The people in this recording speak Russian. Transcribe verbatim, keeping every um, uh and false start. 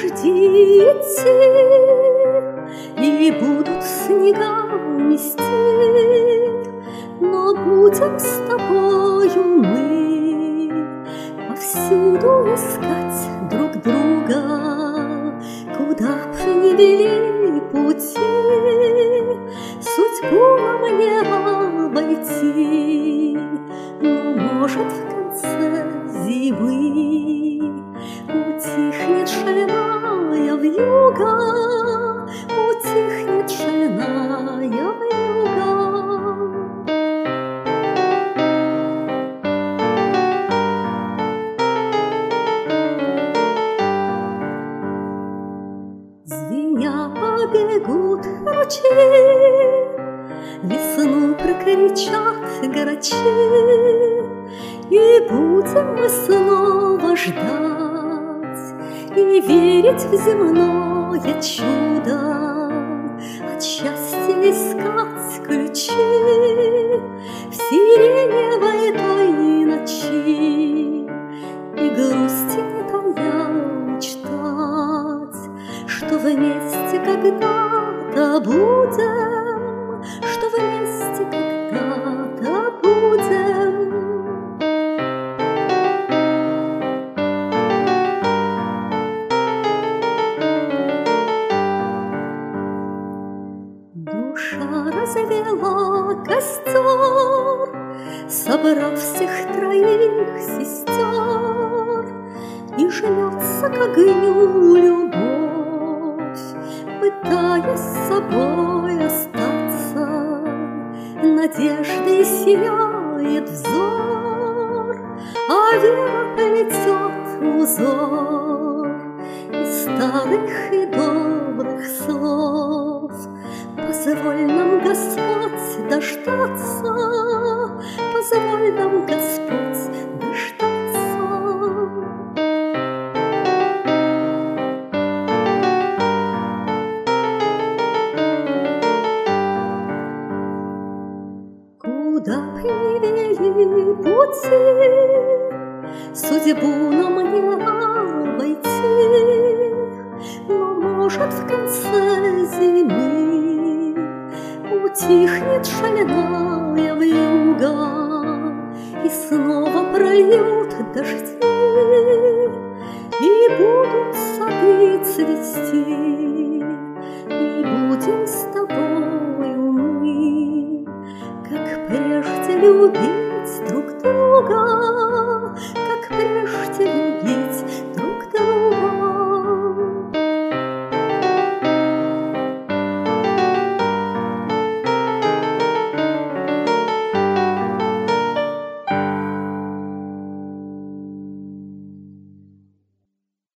дожди идти, и будут снега мести, но будем с тобою мы повсюду искать друг друга, куда б ни вели пути, судьбу нам не обойти, но, может, в конце зимы утихнет шальная вьюга, утихнет шальная вьюга. Звеня побегут ручьи, весну прокричат грачи, и будем мы снова ждать и верить в земное чудо, от счастья искать ключи в сиреневой той ночи, и грусти не тая мечтать, что вместе когда-то будем, что вместе когда-то будем. Душа развела костер, собрав всех троих сестер, и жмется к огню любовь, пытаясь с собой остаться. Надеждой сияет взор, а вера плетет узор из старых и добрых слов. Позволь нам, Господь, дождаться, позволь нам, Господь, дождаться. Куда б ни вели пути, судьбу нам не обойти, но, может, в конце зимы утихнет шальная вьюга, и снова прольют дожди, и будут сады цвести, и будем с тобою мы, как прежде, любить друг друга.